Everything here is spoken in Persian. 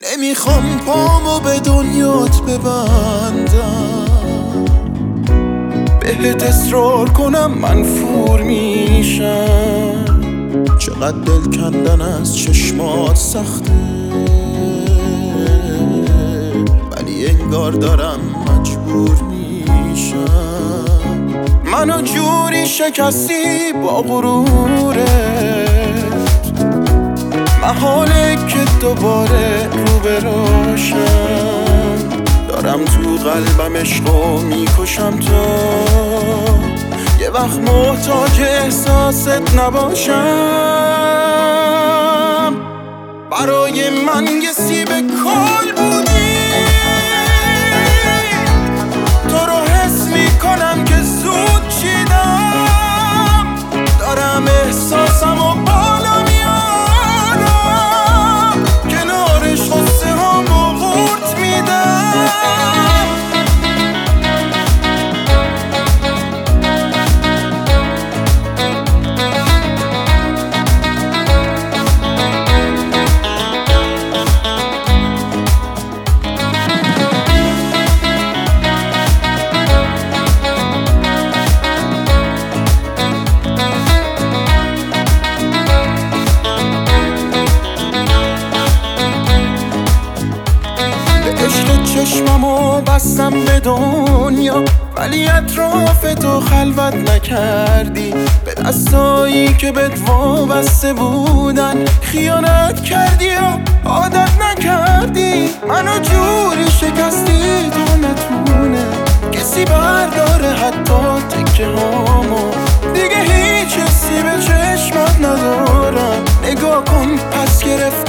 نمیخوام پامو به دنیات ببندم، بهت اصرار کنم منفور میشم. چقدر دل کندن از چشمات سخته، ولی انگار دارم مجبور میشم. منو جوری شکستی با غرورت، محاله که دوباره رو براشم. دارم تو قلبم عشقو میکشم تا یه وقت محتاج احساست نباشم. برای من یه سیب کل بودی، تو رو حس میکنم که زود چیدم. دارم احساسم و بالا میارم، کنارش غصه هامو قورت میدم. چشممو بستم به دنیا، ولی اطراف تو خلوت نکردی. به دستایی که بهت وابسته بودن خیانت کردی و عادت نکردی. منو جوری شکستی تا نتونه کسی برداره حتی تکه هامو. دیگه هیچ حسی به چشمات ندارم، نگاه کن پس گرفت